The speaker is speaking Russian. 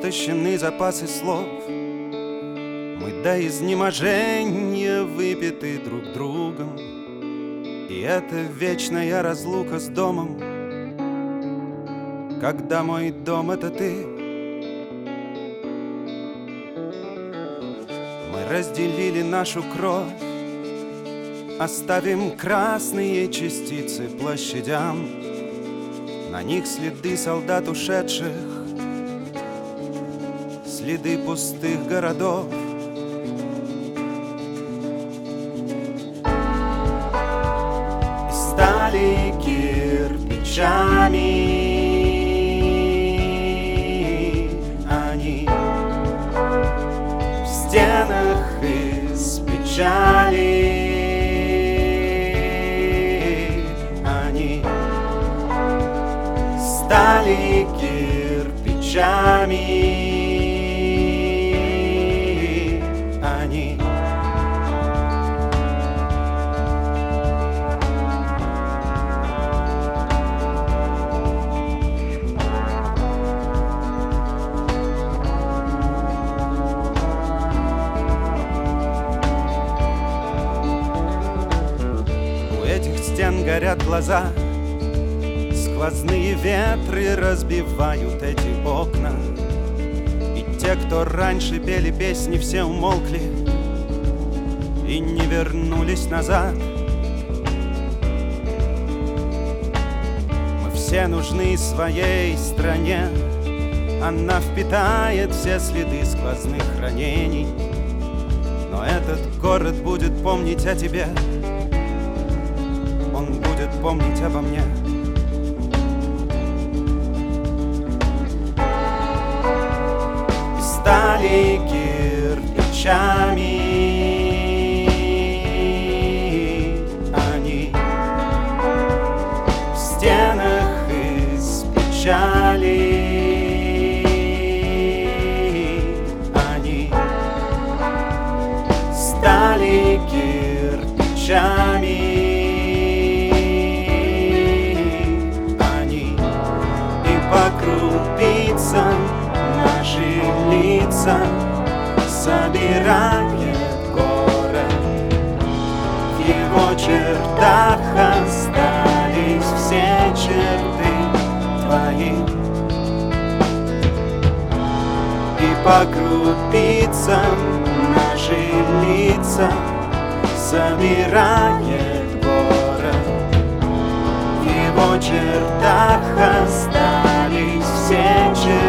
истощены запасы слов. Мы до изнеможения выпиты друг другом, и это вечная разлука с домом, когда мой дом — это ты. Мы разделили нашу кровь, оставим красные частицы площадям, на них следы солдат ушедших, следы пустых городов. И стали кирпичами они в стенах из печали. Стали кирпичами они. У этих стен горят глаза, сквозные ветры разбивают эти окна, и те, кто раньше пели песни, все умолкли и не вернулись назад. Мы все нужны своей стране, она впитает все следы сквозных ранений, но этот город будет помнить о тебе, он будет помнить обо мне. Стали кирпичами они в стенах из печали они. Стали кирпичами они, и по крупицам наши лица собирает город. В его чертах остались все черты твои, и по крупицам наши лица собирает город. В его чертах остались все черты